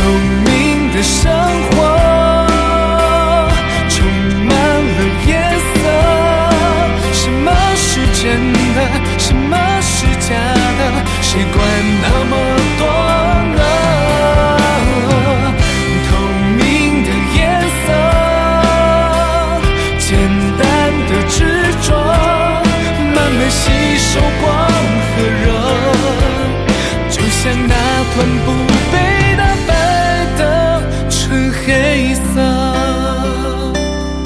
明的生活充满了颜色，什么是真的，什么是假的，谁管那么多呢？透明的颜色，简单的执着，慢慢吸收光和热，就像那团不